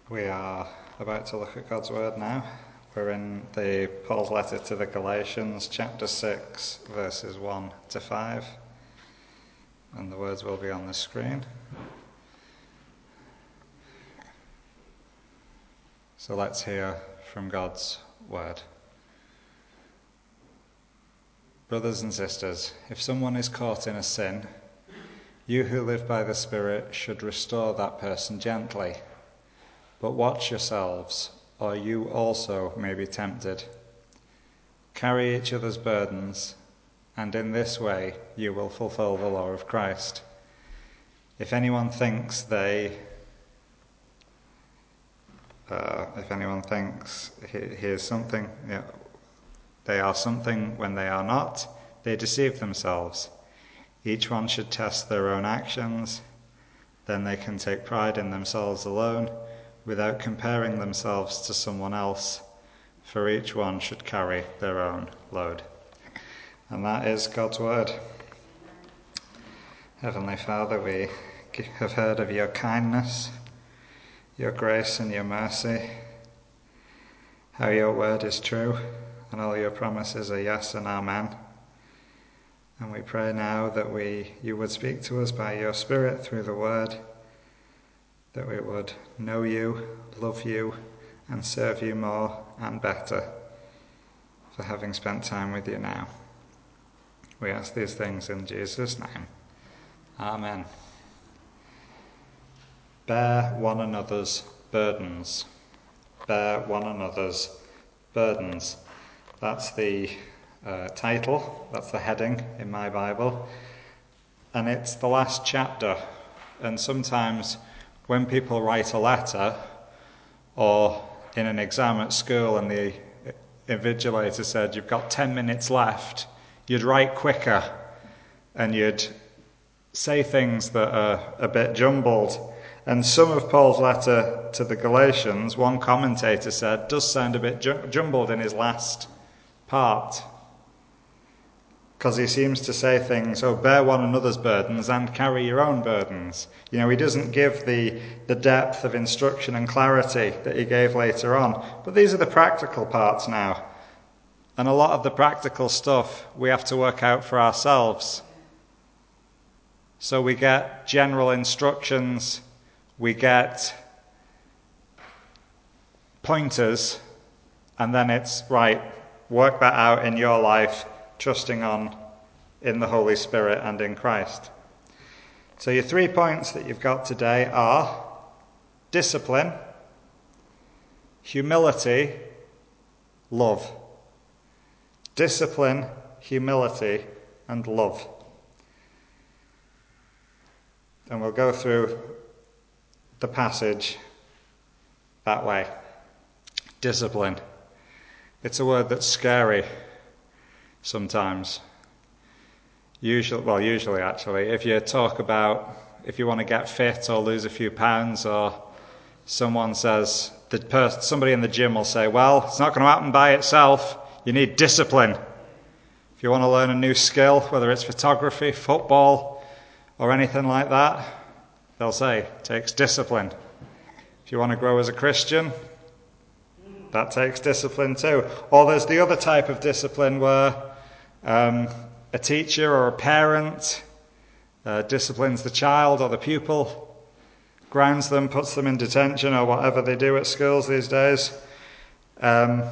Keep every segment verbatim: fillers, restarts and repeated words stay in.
We are about to look at God's Word now. We're in the Paul's letter to the Galatians, chapter six, verses one to five. And the words will be on the screen. So let's hear from God's Word. Brothers and sisters, if someone is caught in a sin, you who live by the Spirit should restore that person gently. But watch yourselves, or you also may be tempted. Carry each other's burdens, and in this way you will fulfill the law of Christ. If anyone thinks they, uh, if anyone thinks he, he is something, you know, they are something when they are not, they deceive themselves. Each one should test their own actions, then they can take pride in themselves alone, without comparing themselves to someone else, for each one should carry their own load. And that is God's Word. Heavenly Father, we have heard of your kindness, your grace and your mercy, how your word is true, and all your promises are yes and amen. And we pray now that we, you would speak to us by your Spirit through the word, that we would know you, love you, and serve you more and better for having spent time with you now. We ask these things in Jesus' name. Amen. Bear one another's burdens. Bear one another's burdens. That's the uh, title, that's the heading in my Bible. And it's the last chapter. And sometimes when people write a letter, or in an exam at school and the invigilator said you've got ten minutes left, you'd write quicker and you'd say things that are a bit jumbled. And some of Paul's letter to the Galatians, one commentator said, does sound a bit ju- jumbled in his last part. Because he seems to say things, oh, bear one another's burdens and carry your own burdens. You know, he doesn't give the, the depth of instruction and clarity that he gave later on. But these are the practical parts now. And a lot of the practical stuff we have to work out for ourselves. So we get general instructions, we get pointers, and then it's, right, work that out in your life, trusting on in the Holy Spirit and in Christ. So your three points that you've got today are discipline, humility, love. Discipline, humility, and love. And we'll go through the passage that way. Discipline. It's a word that's scary sometimes. Usually, well, usually actually, if you talk about, if you want to get fit or lose a few pounds, or someone says, the person, somebody in the gym will say, well, it's not going to happen by itself. You need discipline. If you want to learn a new skill, whether it's photography, football, or anything like that, they'll say, it takes discipline. If you want to grow as a Christian, that takes discipline too. Or there's the other type of discipline where um, a teacher or a parent uh, disciplines the child or the pupil, grounds them, puts them in detention or whatever they do at schools these days. Um,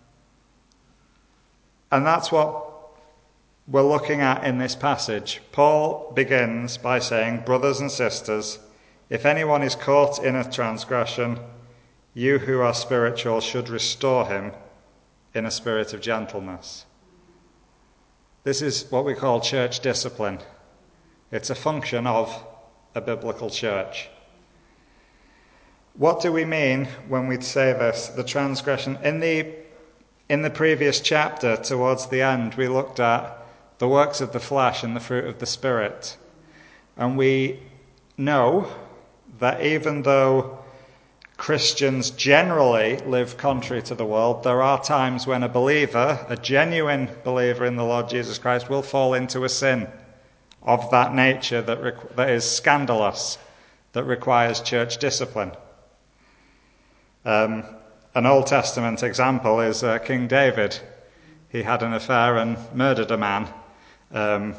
and that's what we're looking at in this passage. Paul begins by saying, brothers and sisters, if anyone is caught in a transgression, you who are spiritual should restore him in a spirit of gentleness. This is what we call church discipline. It's a function of a biblical church. What do we mean when we say this, the transgression? In the, in the previous chapter, towards the end, we looked at the works of the flesh and the fruit of the Spirit. And we know that even though Christians generally live contrary to the world, there are times when a believer, a genuine believer in the Lord Jesus Christ, will fall into a sin of that nature that, requ- that is scandalous, that requires church discipline. Um, an Old Testament example is uh, King David. He had an affair and murdered a man. Um,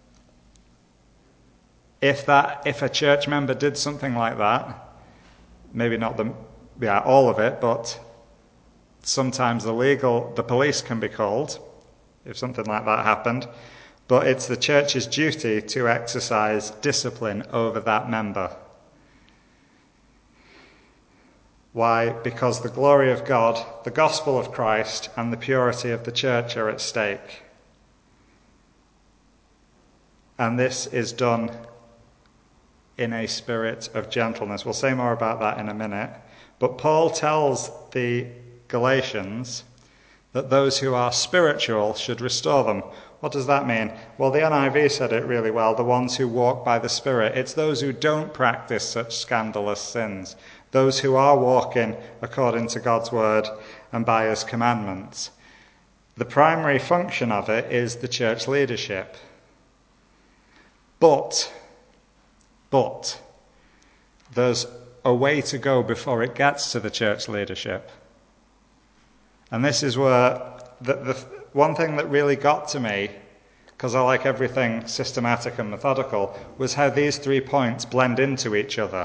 if that, if a church member did something like that, maybe not the, yeah, all of it, but sometimes the legal, the police can be called if something like that happened. But it's the church's duty to exercise discipline over that member. Why? Because the glory of God, the gospel of Christ, and the purity of the church are at stake. And this is done in a spirit of gentleness. We'll say more about that in a minute. But Paul tells the Galatians that those who are spiritual should restore them. What does that mean? Well, the N I V said it really well, the ones who walk by the Spirit. It's those who don't practice such scandalous sins, those who are walking according to God's word and by his commandments. The primary function of it is the church leadership. But, but, there's a way to go before it gets to the church leadership. And this is where the, the one thing that really got to me, because I like everything systematic and methodical, was how these three points blend into each other.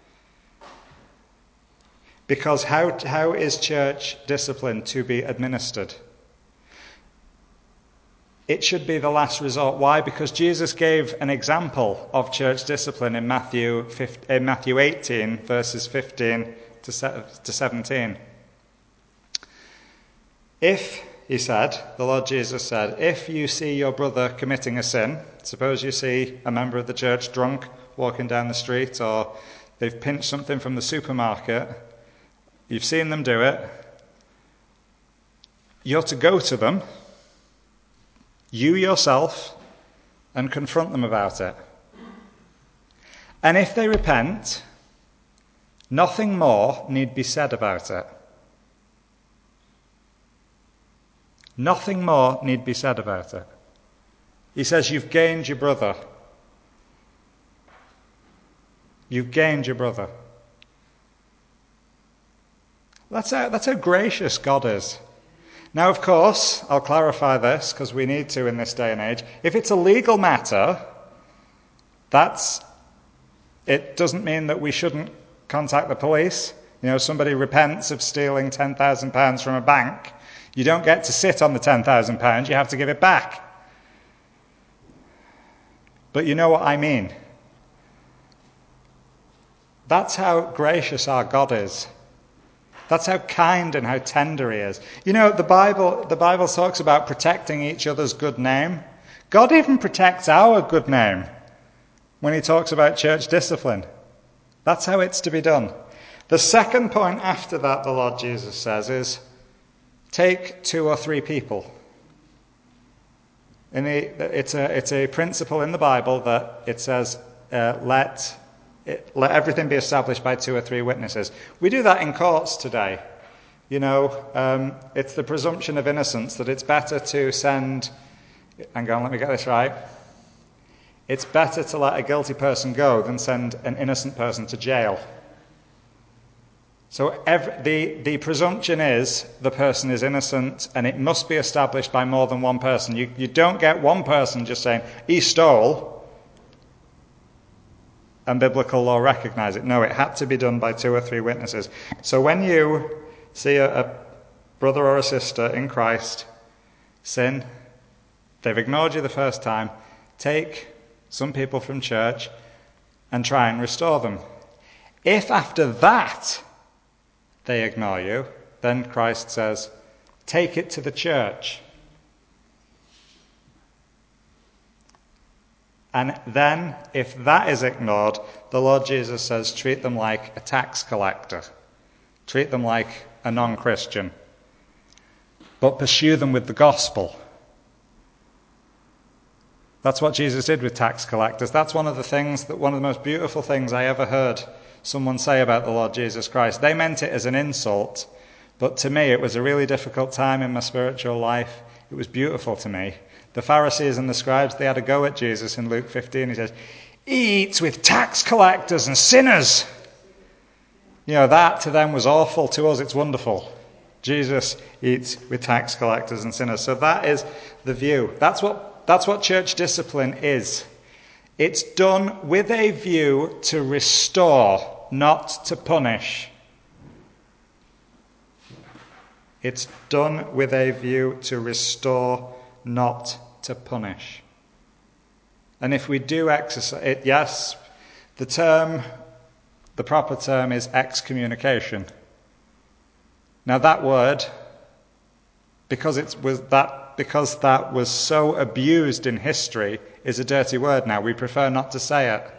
Because how, how is church discipline to be administered? It should be the last resort. Why? Because Jesus gave an example of church discipline in Matthew, in Matthew eighteen, verses fifteen to seventeen. If, he said, the Lord Jesus said, if you see your brother committing a sin, suppose you see a member of the church drunk walking down the street, or they've pinched something from the supermarket, you've seen them do it, you're to go to them, you yourself, and confront them about it. And if they repent, nothing more need be said about it. Nothing more need be said about it. He says, you've gained your brother. You've gained your brother. That's how, that's how gracious God is. Now, of course, I'll clarify this because we need to in this day and age. If it's a legal matter, that's, it doesn't mean that we shouldn't contact the police. You know, somebody repents of stealing ten thousand pounds from a bank. You don't get to sit on the ten thousand pounds, you have to give it back. But you know what I mean. That's how gracious our God is. That's how kind and how tender he is. You know, the Bible, the Bible talks about protecting each other's good name. God even protects our good name when he talks about church discipline. That's how it's to be done. The second point after that, the Lord Jesus says, is take two or three people. In the, it's, a, it's a principle in the Bible that it says, uh, let... It, let everything be established by two or three witnesses. We do that in courts today. You know, um, it's the presumption of innocence that it's better to send, hang on, let me get this right. It's better to let a guilty person go than send an innocent person to jail. So every, the, the presumption is the person is innocent and it must be established by more than one person. You, you don't get one person just saying, he stole, and biblical law recognize it. No, it had to be done by two or three witnesses. So when you see a, a brother or a sister in Christ sin, they've ignored you the first time, take some people from church and try and restore them. If after that they ignore you, then Christ says, take it to the church. And then, if that is ignored, the Lord Jesus says, treat them like a tax collector. Treat them like a non-Christian. But pursue them with the gospel. That's what Jesus did with tax collectors. That's one of the things, that one of the most beautiful things I ever heard someone say about the Lord Jesus Christ. They meant it as an insult, but to me it was a really difficult time in my spiritual life. It was beautiful to me. The Pharisees and the scribes, they had a go at Jesus in Luke fifteen. He says, he eats with tax collectors and sinners. You know, that to them was awful. To us, it's wonderful. Jesus eats with tax collectors and sinners. So that is the view. That's what, that's what church discipline is. It's done with a view to restore, not to punish. It's done with a view to restore, not to punish. And if we do exercise it, yes, the term, the proper term is excommunication. Now that word, because it was that, because that was so abused in history, is a dirty word now. We prefer not to say it.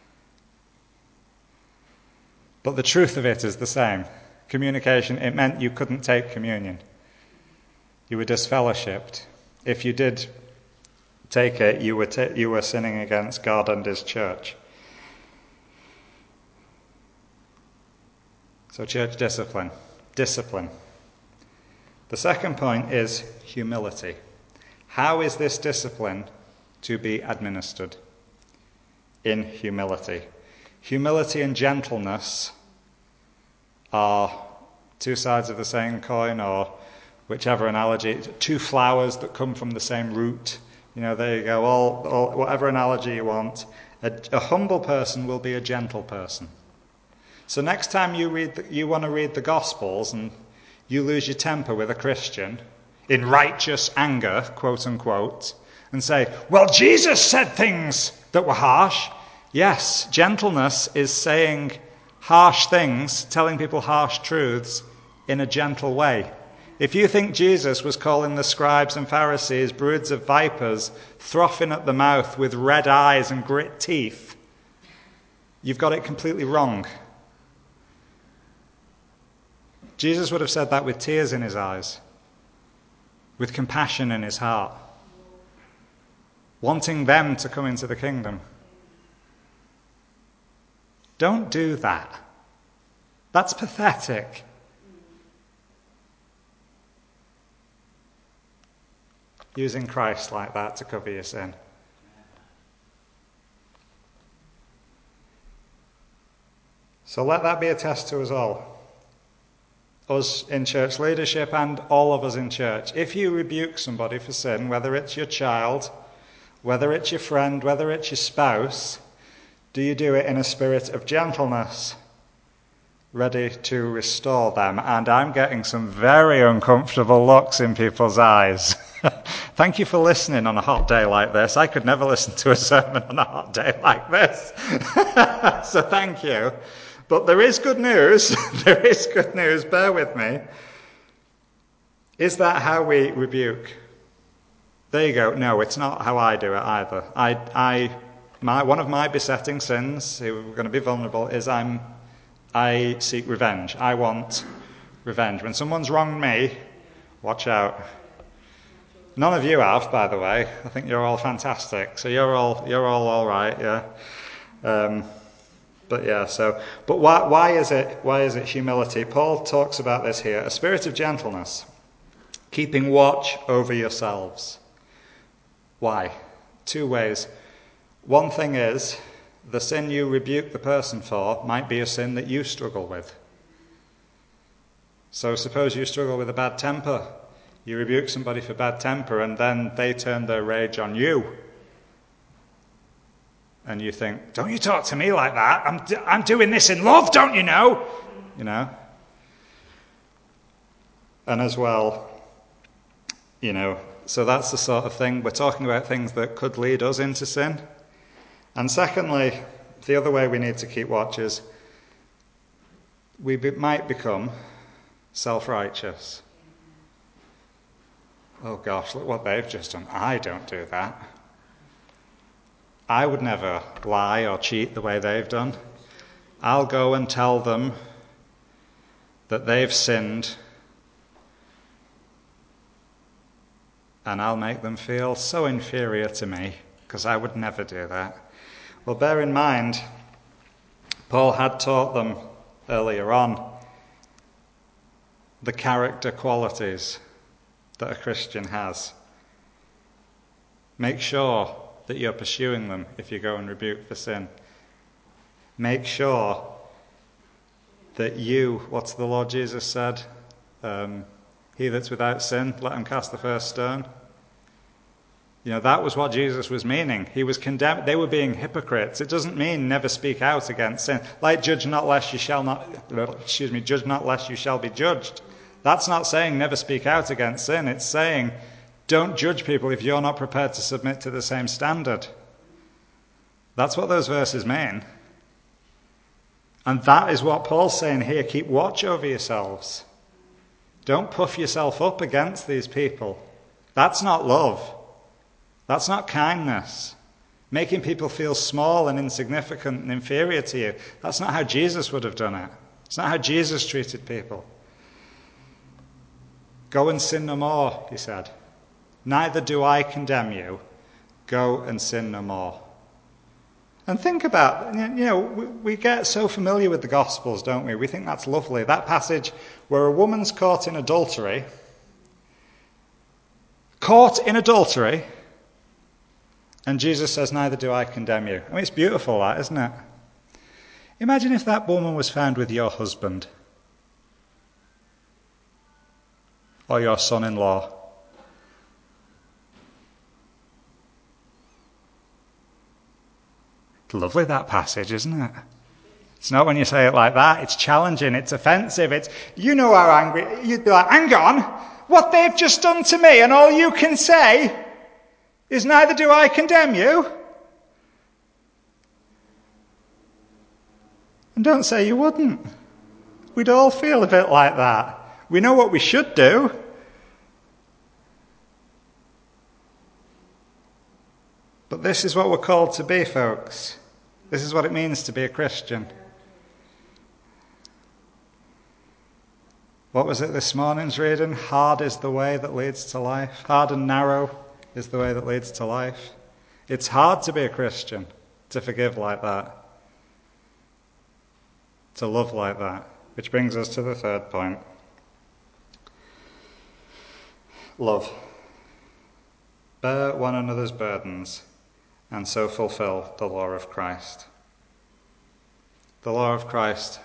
But the truth of it is the same. Communication, it meant you couldn't take communion. You were disfellowshipped. If you did take it, you were ta- you were sinning against God and his church. So church discipline. Discipline. The second point is humility. How is this discipline to be administered? In humility. Humility and gentleness are two sides of the same coin, or whichever analogy, two flowers that come from the same root. You know, there you go, all, all whatever analogy you want. A, a humble person will be a gentle person. So next time you read, the, you want to read the Gospels and you lose your temper with a Christian in righteous anger, quote unquote, and say, well, Jesus said things that were harsh. Yes, gentleness is saying harsh things, telling people harsh truths in a gentle way. If you think Jesus was calling the scribes and Pharisees broods of vipers, frothing at the mouth with red eyes and grit teeth, you've got it completely wrong. Jesus would have said that with tears in his eyes, with compassion in his heart, wanting them to come into the kingdom. Don't do that. That's pathetic. Using Christ like that to cover your sin. So let that be a test to us all. Us in church leadership and all of us in church. If you rebuke somebody for sin, whether it's your child, whether it's your friend, whether it's your spouse, do you do it in a spirit of gentleness, ready to restore them? And I'm getting some very uncomfortable looks in people's eyes. Thank you for listening on a hot day like this. I could never listen to a sermon on a hot day like this. So thank you. But there is good news. There is good news. Bear with me. Is that how we rebuke? There you go. No, it's not how I do it either. I, I, my, one of my besetting sins, if we're going to be vulnerable, is I'm, I seek revenge. I want revenge. When someone's wronged me, watch out. None of you have, by the way. I think you're all fantastic. So you're all, you're all all right, yeah. Um, But yeah, so, but why, why is it, why is it humility? Paul talks about this here. A spirit of gentleness, keeping watch over yourselves. Why? Two ways. One thing is, the sin you rebuke the person for might be a sin that you struggle with. So suppose you struggle with a bad temper. You rebuke somebody for bad temper and then they turn their rage on you. And you think, don't you talk to me like that. I'm d- I'm doing this in love, don't you know? You know? And as well, you know, so that's the sort of thing. We're talking about things that could lead us into sin. And secondly, the other way we need to keep watch is we be, might become self-righteous. Oh gosh, look what they've just done. I don't do that. I would never lie or cheat the way they've done. I'll go and tell them that they've sinned, and I'll make them feel so inferior to me, because I would never do that. Well, bear in mind, Paul had taught them earlier on the character qualities that a Christian has. Make sure that you're pursuing them if you go and rebuke for sin. Make sure that you, what's the Lord Jesus said? Um, he that's without sin, let him cast the first stone. You know, that was what Jesus was meaning. He was condemned. They were being hypocrites. It doesn't mean never speak out against sin. Like, judge not lest you shall not, excuse me, judge not lest you shall be judged. That's not saying never speak out against sin. It's saying don't judge people if you're not prepared to submit to the same standard. That's what those verses mean. And that is what Paul's saying here. Keep watch over yourselves. Don't puff yourself up against these people. That's not love. That's not kindness. Making people feel small and insignificant and inferior to you. That's not how Jesus would have done it. It's not how Jesus treated people. Go and sin no more, he said. Neither do I condemn you. Go and sin no more. And think about, you know, we get so familiar with the Gospels, don't we? We think that's lovely. That passage where a woman's caught in adultery, caught in adultery, and Jesus says, neither do I condemn you. I mean, it's beautiful, that, isn't it? Imagine if that woman was found with your husband or your son-in-law. It's lovely, that passage, isn't it? It's not when you say it like that. It's challenging. It's offensive. It's, you know how angry. You'd be like, hang on. What they've just done to me, and all you can say is neither do I condemn you. And don't say you wouldn't. We'd all feel a bit like that. We know what we should do. But this is what we're called to be, folks. This is what it means to be a Christian. What was it this morning's reading? Hard is the way that leads to life. Hard and narrow is the way that leads to life. It's hard to be a Christian, to forgive like that, to love like that. Which brings us to the third point. Love. Bear one another's burdens, and so fulfill the law of Christ. The law of Christ,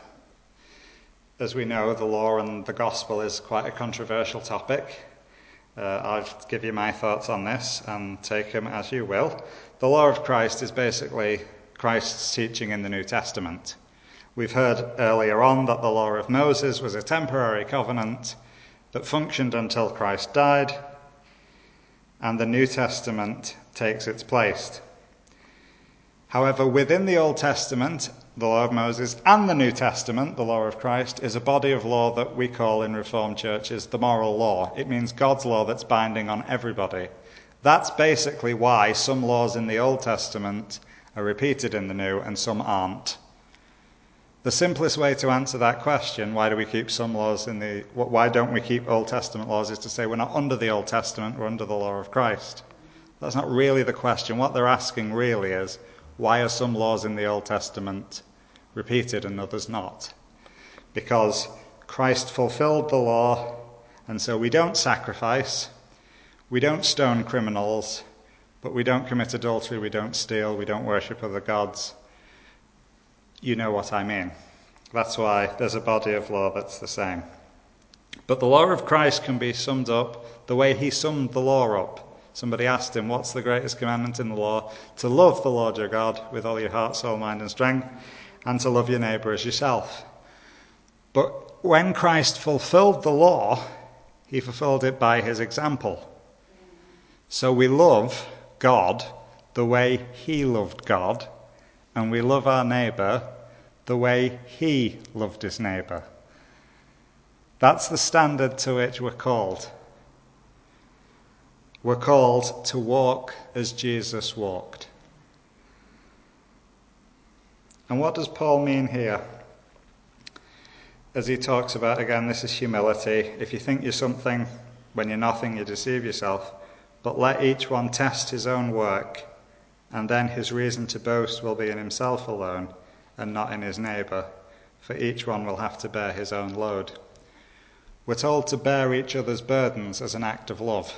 as we know, the law and the gospel is quite a controversial topic. Uh, I'll give you my thoughts on this and take them as you will. The law of Christ is basically Christ's teaching in the New Testament. We've heard earlier on that the law of Moses was a temporary covenant that functioned until Christ died, and the New Testament takes its place. However, within the Old Testament, the law of Moses, and the New Testament, the law of Christ, is a body of law that we call in Reformed churches the moral law. It means God's law that's binding on everybody. That's basically why some laws in the Old Testament are repeated in the New and some aren't. The simplest way to answer that question, why do we keep some laws in the, why don't we keep Old Testament laws, is to say we're not under the Old Testament, we're under the law of Christ. That's not really the question. What they're asking really is, why are some laws in the Old Testament repeated and others not? Because Christ fulfilled the law, and so we don't sacrifice, we don't stone criminals, but we don't commit adultery, we don't steal, we don't worship other gods. You know what I mean. That's why there's a body of law that's the same. But the law of Christ can be summed up the way he summed the law up. Somebody asked him, what's the greatest commandment in the law? To love the Lord your God with all your heart, soul, mind, and strength, and to love your neighbour as yourself. But when Christ fulfilled the law, he fulfilled it by his example. So we love God the way he loved God, and we love our neighbour the way he loved his neighbour. That's the standard to which we're called. We're called to walk as Jesus walked. And what does Paul mean here? As he talks about, again, this is humility. If you think you're something when you're nothing, you deceive yourself. But let each one test his own work, and then his reason to boast will be in himself alone and not in his neighbour, for each one will have to bear his own load. We're told to bear each other's burdens as an act of love.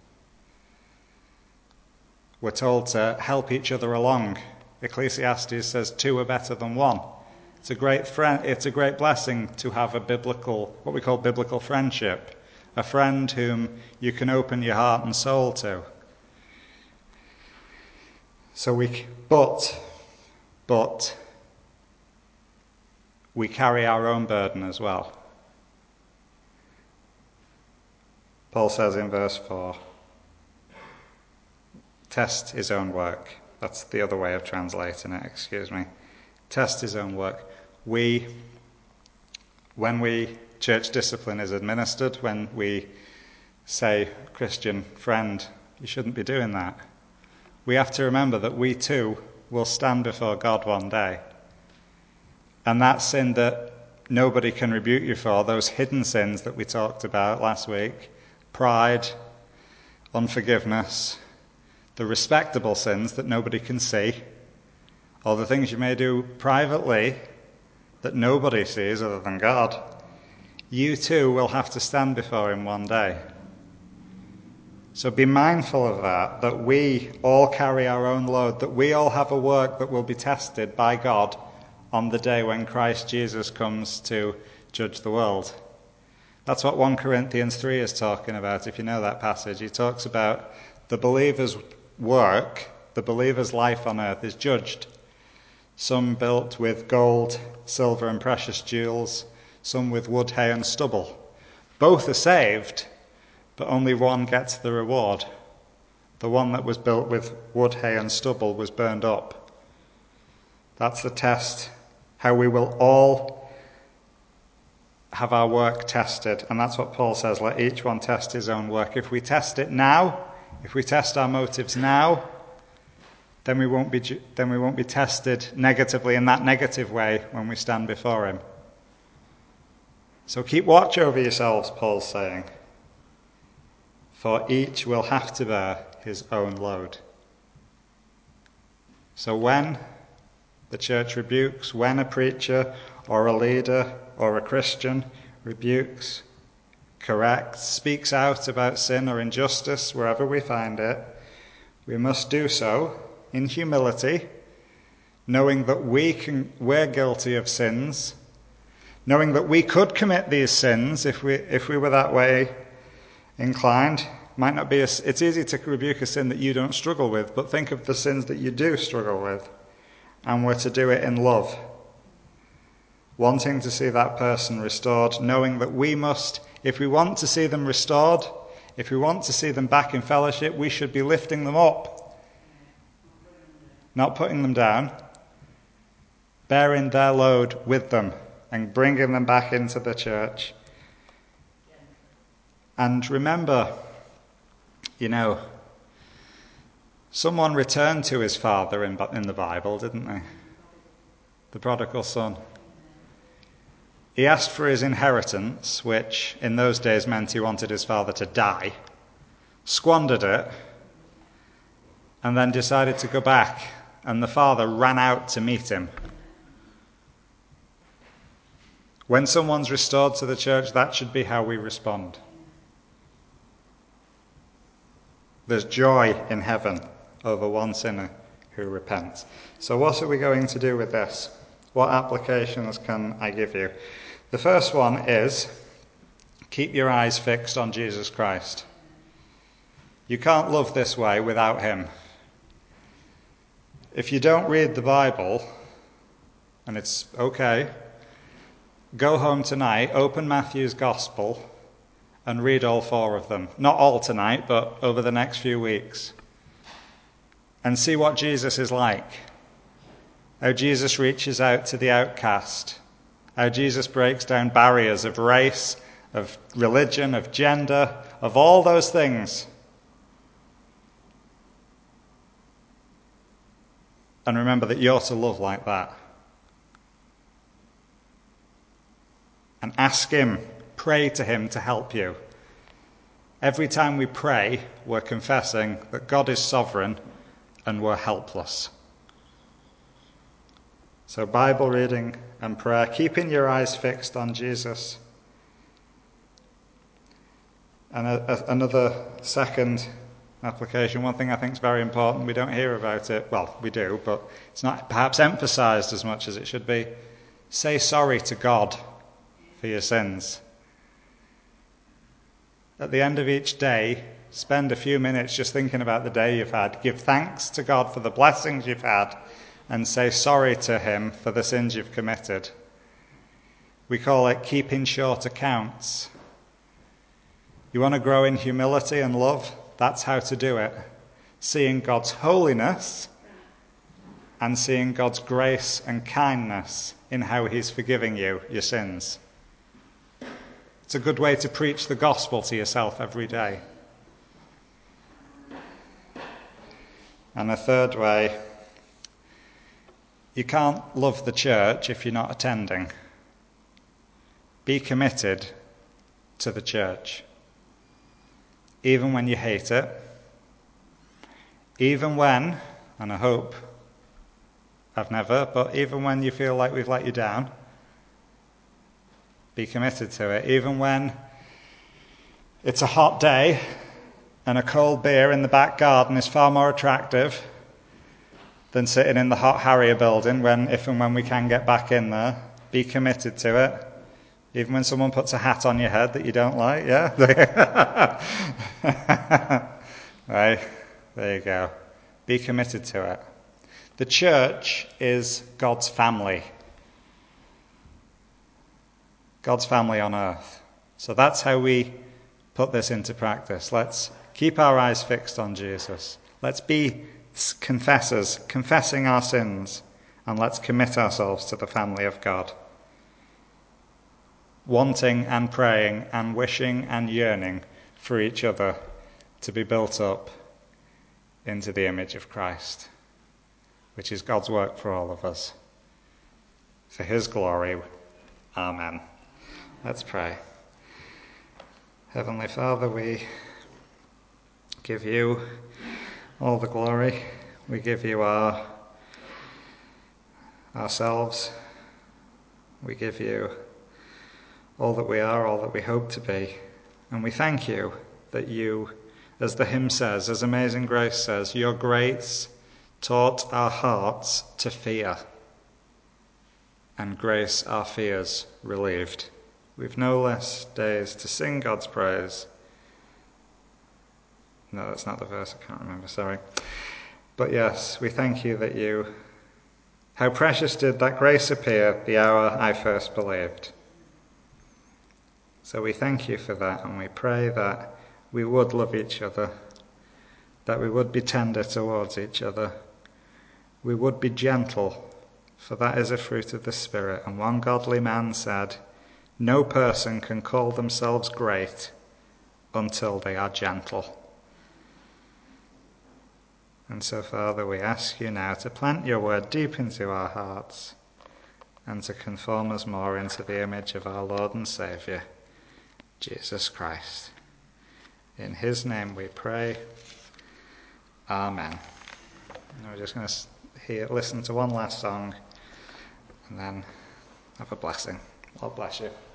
We're told to help each other along. Ecclesiastes says two are better than one. It's a great friend. It's a great blessing to have a biblical, what we call biblical friendship, a friend whom you can open your heart and soul to. So we, but, but, we carry our own burden as well. Paul says in verse four, test his own work. That's the other way of translating it, excuse me. Test his own work. We, when we, church discipline is administered, when we say, Christian friend, you shouldn't be doing that, we have to remember that we too will stand before God one day. And that sin that nobody can rebuke you for, those hidden sins that we talked about last week, pride, unforgiveness, the respectable sins that nobody can see, or the things you may do privately that nobody sees other than God, you too will have to stand before him one day. So be mindful of that, that we all carry our own load, that we all have a work that will be tested by God on the day when Christ Jesus comes to judge the world. That's what First Corinthians three is talking about, if you know that passage. He talks about the believer's work, the believer's life on earth is judged. Some built with gold, silver and precious jewels, some with wood, hay and stubble. Both are saved, but only one gets the reward. The one that was built with wood, hay and stubble was burned up. That's the test, how we will all have our work tested. And that's what Paul says, let each one test his own work. If we test it now, if we test our motives now, then we won't be then we won't be tested negatively in that negative way when we stand before him. So keep watch over yourselves, Paul's saying, for each will have to bear his own load. So when the church rebukes, when a preacher or a leader or a Christian rebukes, corrects, speaks out about sin or injustice wherever we find it, we must do so in humility, knowing that we can, we're guilty of sins, knowing that we could commit these sins if we if we were that way inclined. Might not be a, it's easy to rebuke a sin that you don't struggle with, but think of the sins that you do struggle with, and we're to do it in love, wanting to see that person restored, knowing that we must, if we want to see them restored, if we want to see them back in fellowship, we should be lifting them up, not putting them down, bearing their load with them and bringing them back into the church. And remember, you know, someone returned to his father in, in the Bible, didn't they? The prodigal son. He asked for his inheritance, which in those days meant he wanted his father to die, squandered it, and then decided to go back, and the father ran out to meet him. When someone's restored to the church, that should be how we respond. There's joy in heaven over one sinner who repents. So what are we going to do with this? What applications can I give you? The first one is, keep your eyes fixed on Jesus Christ. You can't love this way without him. If you don't read the Bible, and it's okay, go home tonight, open Matthew's Gospel, and read all four of them. Not all tonight, but over the next few weeks. And see what Jesus is like. How Jesus reaches out to the outcast. How Jesus breaks down barriers of race, of religion, of gender, of all those things. And remember that you're to love like that. And ask him, pray to him to help you. Every time we pray, we're confessing that God is sovereign and we're helpless. So Bible reading and prayer, keeping your eyes fixed on Jesus. And a, a, another second application, one thing I think is very important, we don't hear about it, well, we do, but it's not perhaps emphasized as much as it should be. Say sorry to God for your sins. At the end of each day, spend a few minutes just thinking about the day you've had. Give thanks to God for the blessings you've had and say sorry to him for the sins you've committed. We call it keeping short accounts. You want to grow in humility and love? That's how to do it. Seeing God's holiness and seeing God's grace and kindness in how he's forgiving you your sins. It's a good way to preach the gospel to yourself every day. And a third way, you can't love the church if you're not attending. Be committed to the church. Even when you hate it. Even when, and I hope I've never, but even when you feel like we've let you down, be committed to it. Even when it's a hot day and a cold beer in the back garden is far more attractive than sitting in the hot Harrier building when, if and when we can get back in there. Be committed to it. Even when someone puts a hat on your head that you don't like, yeah? Right, there you go. Be committed to it. The church is God's family. God's family on earth. So that's how we put this into practice. Let's keep our eyes fixed on Jesus. Let's be confessors, confessing our sins, and let's commit ourselves to the family of God. Wanting and praying and wishing and yearning for each other to be built up into the image of Christ, which is God's work for all of us. For his glory, amen. Let's pray. Heavenly Father, we give you all the glory. We give you our ourselves. We give you all that we are, all that we hope to be. And we thank you that you, as the hymn says, as Amazing Grace says, your grace taught our hearts to fear, and grace our fears relieved. We've no less days to sing God's praise. No, that's not the verse, I can't remember, sorry. But yes, we thank you that you, how precious did that grace appear the hour I first believed. So we thank you for that, and we pray that we would love each other, that we would be tender towards each other, we would be gentle, for that is a fruit of the Spirit. And one godly man said, no person can call themselves great until they are gentle. And so, Father, we ask you now to plant your word deep into our hearts and to conform us more into the image of our Lord and Saviour, Jesus Christ. In his name we pray. Amen. And we're just going to hear, listen to one last song and then have a blessing. Lord bless you.